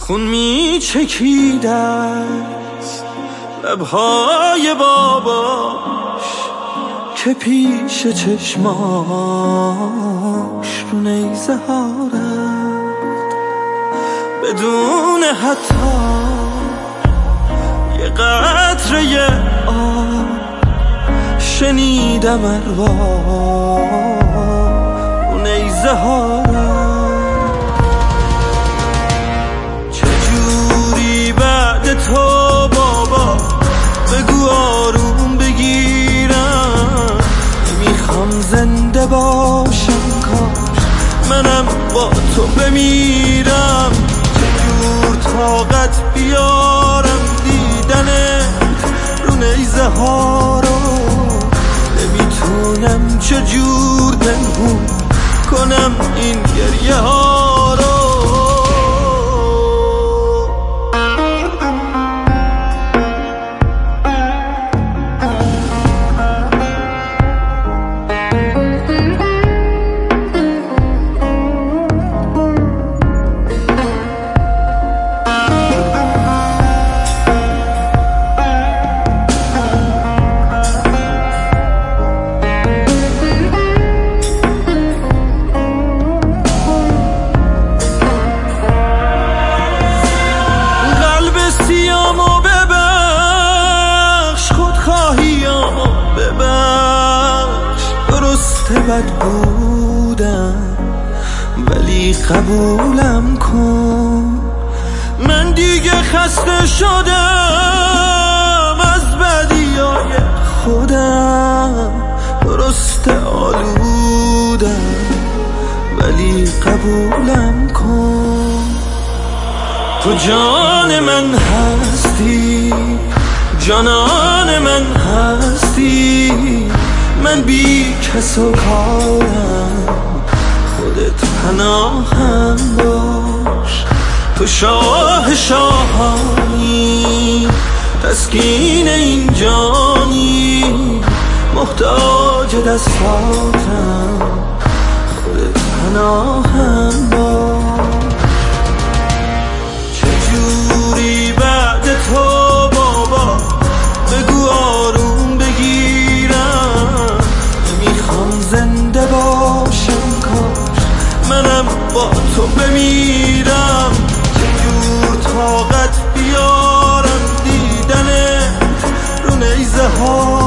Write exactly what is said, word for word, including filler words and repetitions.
خون می چکیدست لبهای باباش که پیش چشماش رو نیزه ها رفت، بدون حتی یه قطره آب شنیدم ارواح رو نیزه ها رفت. چجوری بعد تو بابا بگو آروم بگیرم، نمیخوام زنده باشم کاش منم با تو بمیرم. چجور طاقت بیارم دیدنت رو نیزه ها رو، نمیتونم چجور پنهون کنم این گریه ها رو. بد بودم ولی قبولم کن، من دیگه خسته شدم از بدیای خودم. درسته آلودم ولی قبولم کن. تو جان من هستی، جانان من هستی، من بی کس و کارم، خودت پناهم باش. تو شاه شاهانی، تسکین این جانی، محتاج دستاتم، خودت پناهم باش. چجوری بعد تو بابا بگو آروم بگیرم، نمیخوام زنده باشم کاش منم با تو بمیرم. چجور طاقت بیارم دیدنت رو نیزه ها